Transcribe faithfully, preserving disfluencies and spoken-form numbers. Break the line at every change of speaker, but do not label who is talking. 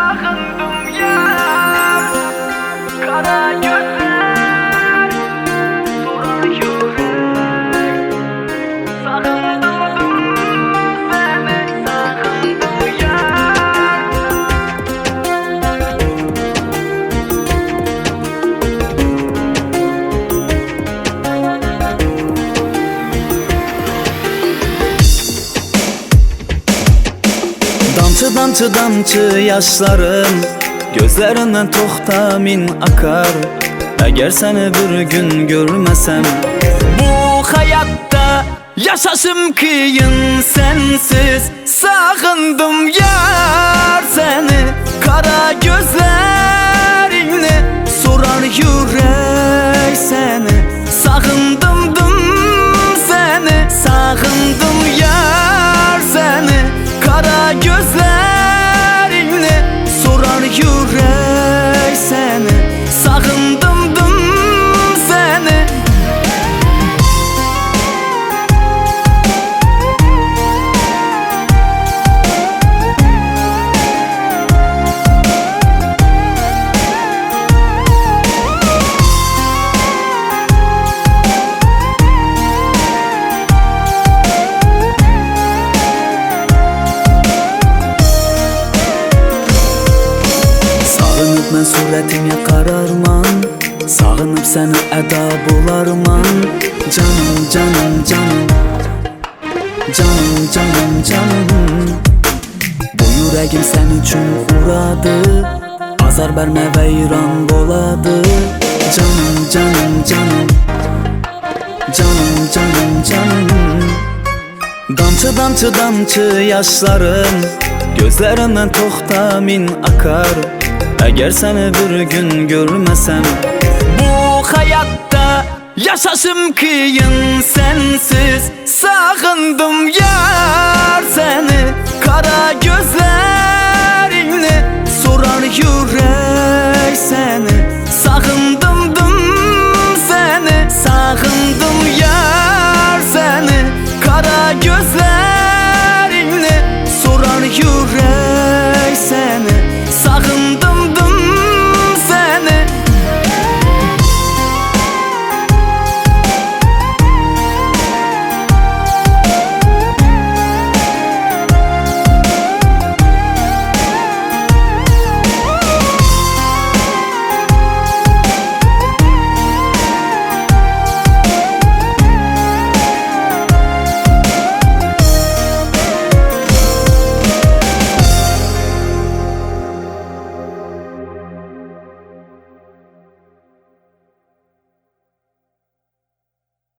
Sakındım yar, kara gözler, sorar yürek. Sakındım seni, sakındım yar.
Damcı damcı damcı yaşlarım gözlerinden toxtamin akar. Eğer seni bir gün görmesem bu hayatta yaşasım kıyın sensiz. Sağındım yar seni, kara gözlerini sorar yürek seni. Sağındım seni, sağındım yar seni, kara gözlerini sorar yürek seni. Sağındım seni. Sağınıp mən surətinə qararman, sağınıp səni əda bularman. Canım, canım, canım, canım, canım, canım. Bu yüreğim sən üçün uradı, azar bərmə və İran boladı. Canım, canım, canım, canım, canım, canım. Damcı damcı damcı yaşlarım gözlerinden toxtamin akar. Eğer seni bir gün görmesem bu hayatta yaşasım kıyın sensiz. Sağındım yar seni,